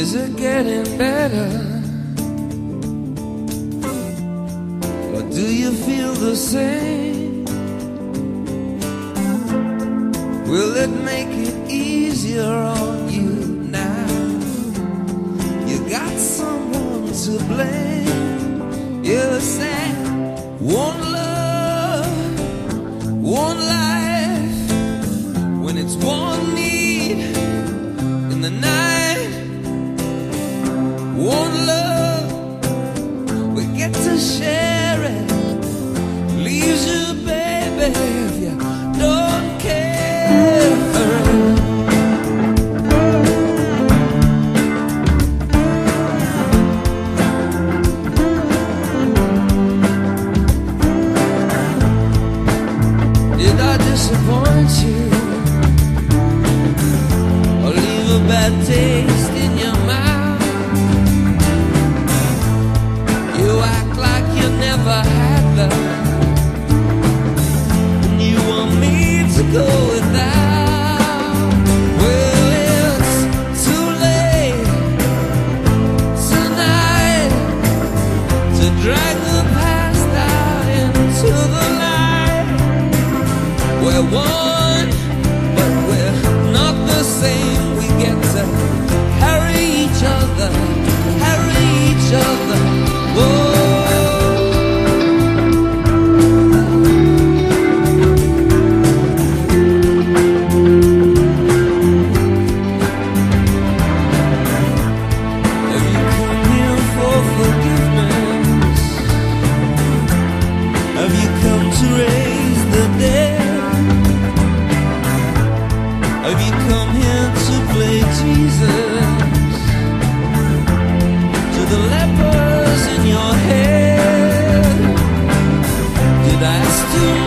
Is it getting better? Or do you feel the same? Will it make it easier on you now? You got someone to blame. You're sad. One love, one life. When it's one need in the night, one love, we get to share it. Leaves you, baby, if you don't care. Did I disappoint you? Or leave a bad taste in your mouth? You act like you never had love, and you want me to go without. Well, it's too late tonight to drag the past out into the light. We're one, but we're not the same. We get to carry each other, carry each other. Whoa. Have you come here for forgiveness? Have you come to raise the dead? Have you come here to play Jesus to the lepers in your head? Did I ask too